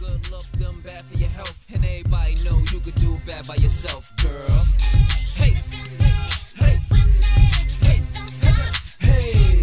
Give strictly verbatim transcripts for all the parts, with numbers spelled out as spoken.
Good look, them bad for your health. And everybody know you could do bad by yourself, girl. Hey, hey, hey, hey, hey.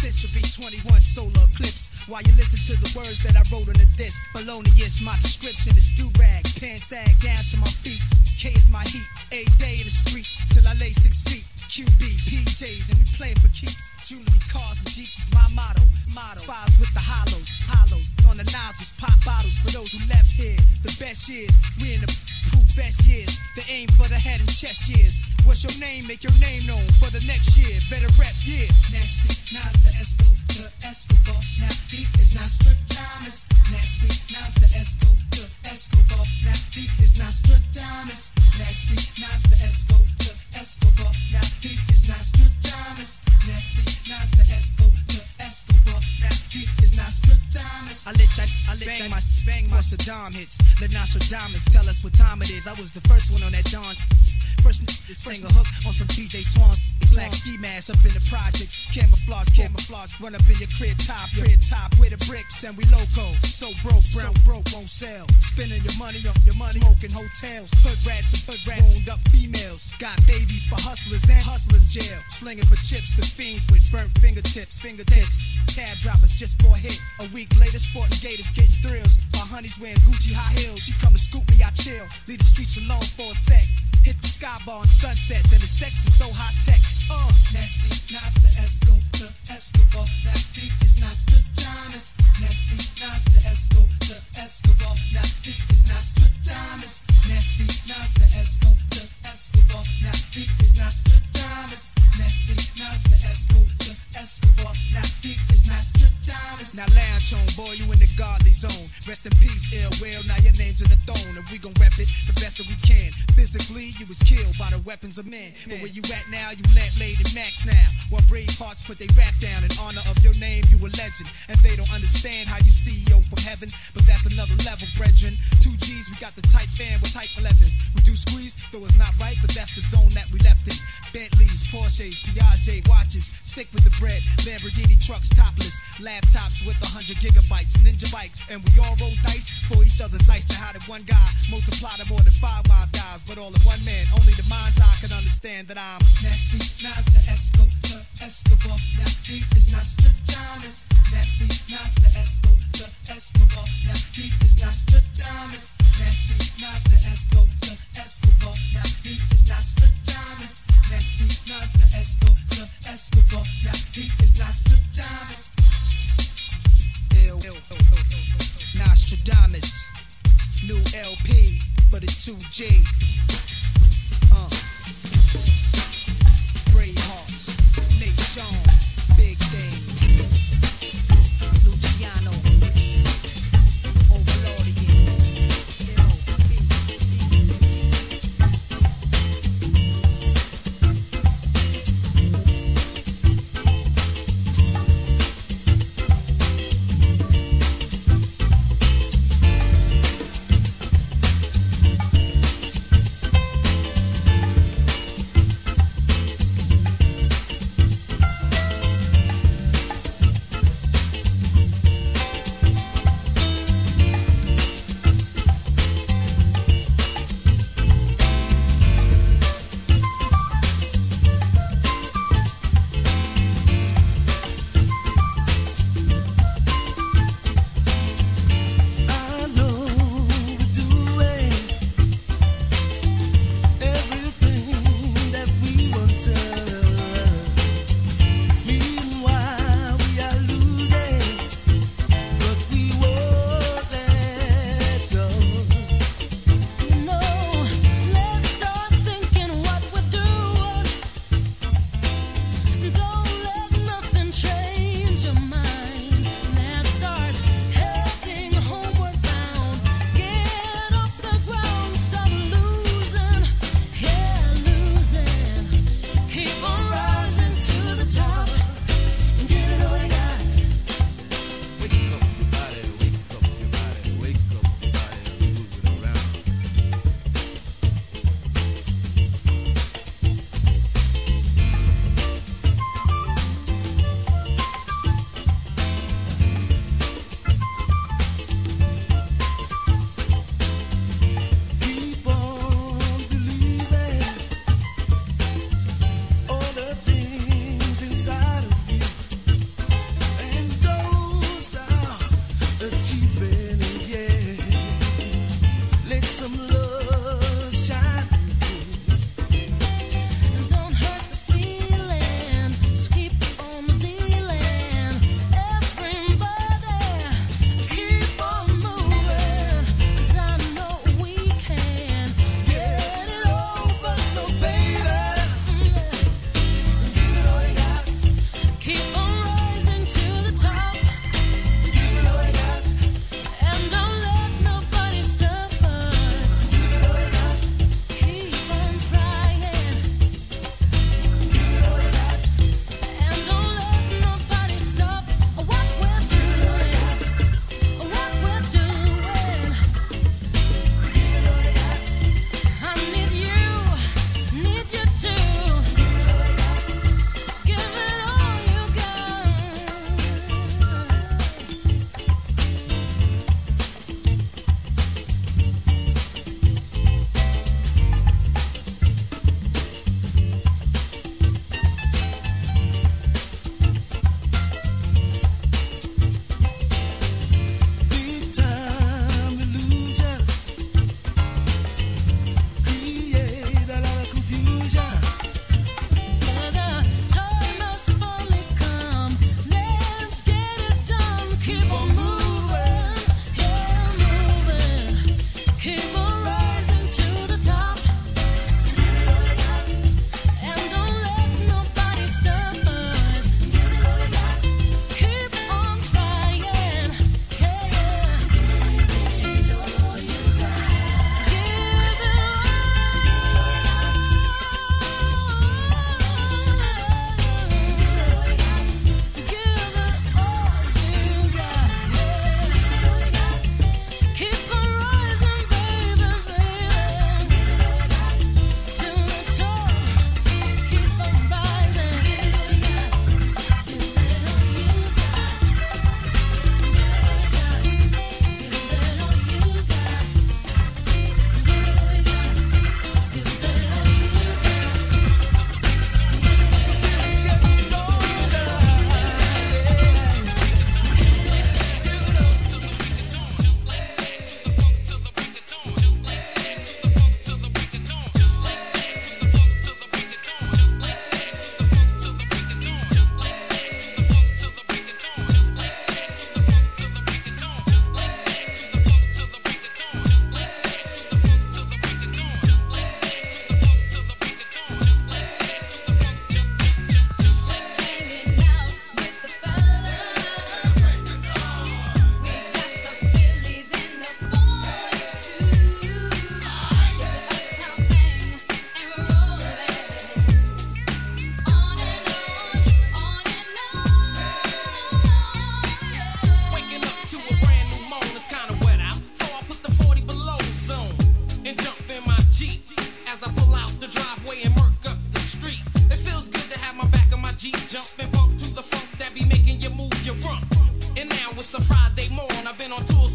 century, twenty-one solar eclipse. While you listen to the words that I wrote on the disc, Baloney my description is do-rag, pants sag down to my feet. K is my heat, a day in the street till I lay six feet. Q B, P Js, and we playing for keeps. Jewelry, cars, and jeeps is my motto. Motto. Files with the hollows, hollows on the nozzles, pop bottles for those who left here. The best years, we in the proof best years. The aim for the head and chest years. What's your name? Make your name known for the next year. Better rep, yeah. Nasty, Nas the Esco, the Escobar. Now he is Nostradamus. Nasty, Nas the Esco, the Escobar. Now he is Nostradamus. Nasty, Nas the Esco, the Escobar. Now he is Nostradamus. Nasty, Nas the Esco, the Escobar. Now he is Nostradamus. I lit, I, I lit, bang my, bang my Saddam hits. Let Nostradamus tell us what time it is. I was the first one on that dawn. First to sing a hook on some D J Swan. Black ski mask up in the projects. Camouflage, camouflage. Run up in your crib top, your crib top with the bricks, and we loco. So broke, brown broke, won't sell. Spending your money on your money, smoking hotels. Hood rats and hood rats, wound up females. Got babies for hustlers and hustlers jail. Slinging for chips to fiends with burnt fingertips, fingertips. Cab drivers just for a hit. A week later, sporting gators getting thrills. My honey's wearing Gucci high heels. She come to scoop me, I chill. Leave the streets alone for a sec. Hit the sky bar on sunset, then the sex is so high tech. Uh, nasty, Nas the Esco, the Escobar. Nasty is Nostradamus. Nasty, Nas the Esco, the Escobar. Nasty is Nostradamus. Nasty, Nas the Esco, the Escobar. Nasty is Nostradamus. Nasty, Nas the Esco, the Escobar. Nasty is Nostradamus. Now lounge on, boy, you in the godly zone. Rest in peace, ill will. Now your name's in the throne, and we gon' rep it the best that we can. Physically, you was killed by the weapons of men. But where you at now, you lamp laid in max now. While brave hearts put they rap down in honor of your name, you a legend. And they don't understand how you C E O from heaven, but that's another level, brethren. Two G's, we got the tight fan with type elevens. We do squeeze, though it's not right, but that's the zone that we left in. Bentleys, Porsches, Piaget watches, sick with the bread. Lamborghini trucks topless, laptops with a hundred gigabytes, ninja bikes, and we all roll dice for each other's ice. Now how did one guy multiply to more than five wise guys, but all in one man? Only the mind's eye can understand that I'm nasty. Nas the Esco, the Escobar. Now he is Nostradamus. Nasty, Nas the Esco, the Escobar. Now he is Nostradamus. Nasty, Nas the Esco, the Escobar. Now he is Nostradamus. Nasty, Nas the Esco, the Escobar. Now he is Nostradamus. Ill, Ill, Nostradamus. New L P for the two G. Uh. Brave hearts, nation, big things. Luciano, Overlord again.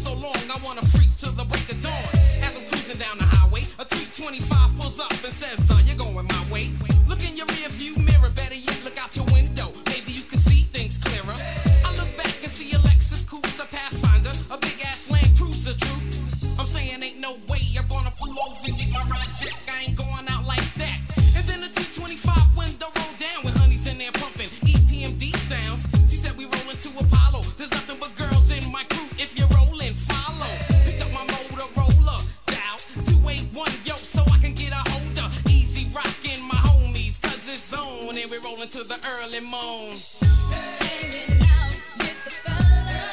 so long, I wanna freak till the break of dawn. As I'm cruising down the highway, a three twenty-five pulls up and says, son, you're going my way. Look in your rear view mirror, better yet, look out your window. Maybe you can see things clearer. I look back and see a Lexus Coupe, a Pathfinder, a big ass Land Cruiser, true. I'm saying ain't no way I'm gonna pull over and get my ride check. I ain't going out like that. And then the three twenty-five window rolled down with honeys in there pumping E P M D sounds. She said we rollin' to Apollo. There's nothing but girls in my crew. If you're rolling, follow. Picked up my Motorola, dial two eight one, yo, so I can get a holder. Easy rockin' my homies, cause it's on. And we rollin' to the early morn. Hanging out with the fellas.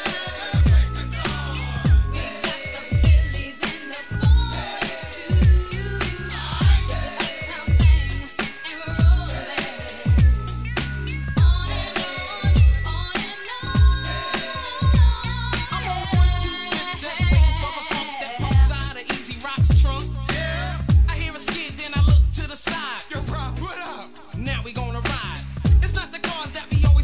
We got the Phillies and the boys too. It's an uptown thing, and we're rolling on and on, on and on. I'm on one two fifth, just waiting for the funk that pumps out of Easy Rock's trunk. I hear a skid, then I look to the side. Yo, Rob, what up? Now we gonna ride. It's not the cars that we always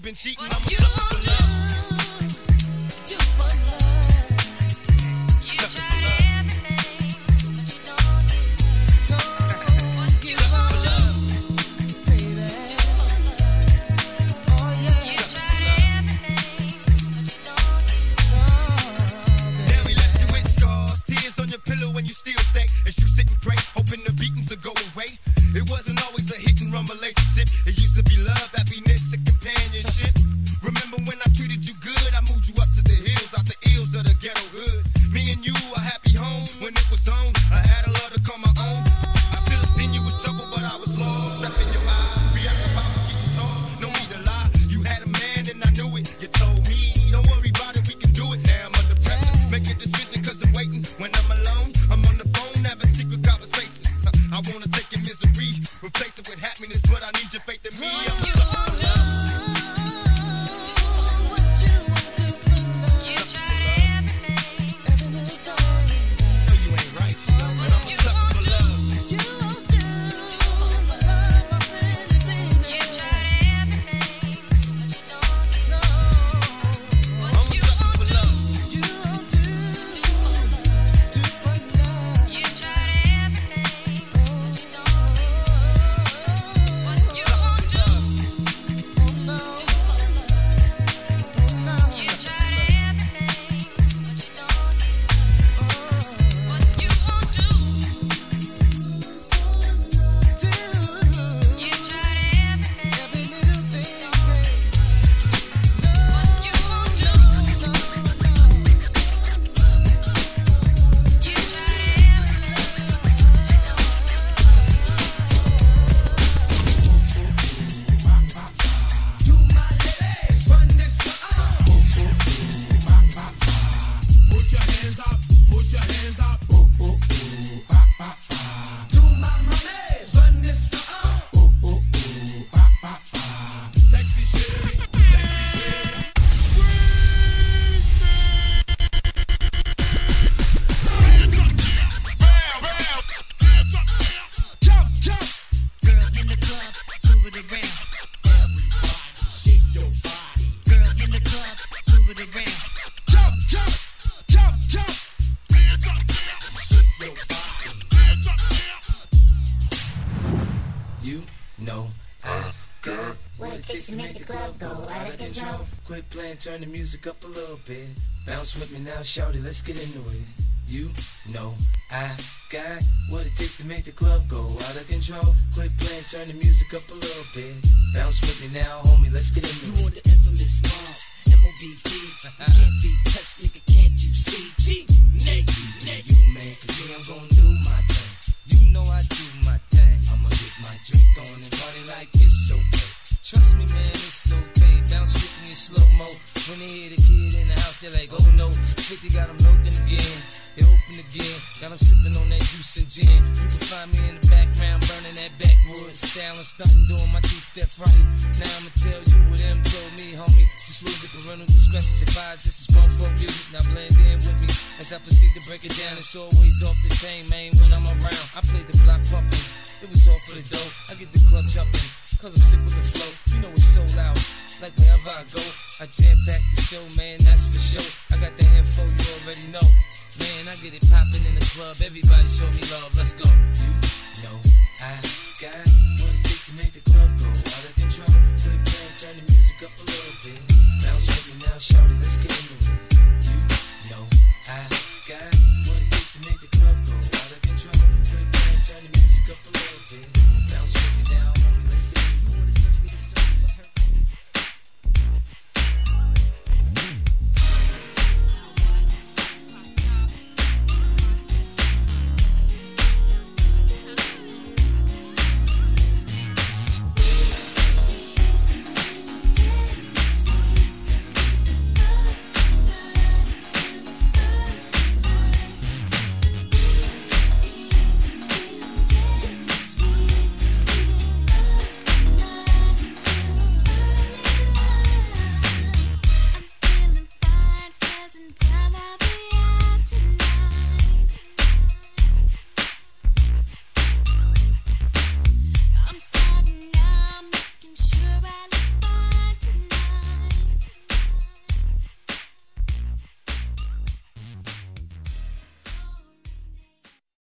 been cheating. What I'm a you sucker for do, love. do for love. You Sucker try for love. everything, but you don't do. What you Sucker for do, love. do for love. Oh yeah. You try everything, but you don't do. Now he left you with scars, tears on your pillow when you still stay. As you sit and pray, hoping the beatings will go away. It wasn't always a hit and run relationship. It used to be love, happiness, and companionship. Remember when I treated you good? I moved you up to the hills, out the ills of the ghetto hood. Me and you, a happy home when it was on. I had a love to call my own. I should have seen you was trouble, but I was lost. Strap in your eyes, preoccupied with getting tossed. No need to lie, you had a man and I knew it. You told me, don't worry about it, we can do it. Now I'm under pressure, make a decision cause I'm waiting. When I'm alone, I'm on the phone having secret conversations. I wanna take your misery, replace it with happiness, but I need your faith in me. I'm You a sucker do. for love. What you won't do for love. You tried everything, but you don't do. No, you ain't right, you know, but I'm a sucker for love. You won't do for love, my pretty baby. You tried everything, but you don't do. No. What I'm a you sucker for do, love. You won't do do for love. you tried everything, but you don't do. What you Sucker do, for love. Oh no. Oh no. you tried everything, but you don't do. What you do, Do you tried everything. every little thing, baby. What you do, No, no. you tried everything. Do my ladies run this town? Put your hands up, put your hands up. Do my mamas run this town? Sexy shit, sexy shit. Jump, jump. Girls in the club, move it around. Shake your body. Girls in the club, move it around. Jump, jump, jump, jump. Shake your body. You know I got what it takes to make the club go out of control. Quit playing, turn the music up a little bit. Bounce with me now, shout it, let's get into it. You know I got what it takes to make the club go out of control. Quit playing, turn the music up a little bit. Bounce with me now, homie, let's get into You it. want the infamous mob, M O B B. You can't be touched, nigga, can't you see? G, Nate, Nate. You man, cause me, I'm gon' do my thing. You know I do my thing. I'ma get my drink on and party like it's okay. Trust me, man, it's okay. Bounce with me in slow mo. When they hear the kid in the house, they're like, oh no. fifty got them looking again. They open again. Got them sipping on that juice and gin. You can find me in the background, burning that backwood. Styling, stunting, doing my two-step frontin'. Now I'ma tell you what them told me, homie. Just lose it, parental discretion's advised. This is grown folk music. Now blend in with me as I proceed to break it down. It's always off the chain, man, when I'm around. I play the block pumping. It was all for the dough. I get the club jumping, cause I'm sick with the flow. You know it's so loud, like wherever I go. I jam pack the show, man, that's for sure. I got the info, you already know. Man, I get it poppin' in the club. Everybody show me love, let's go. You know I got what it takes to make the club go out of control.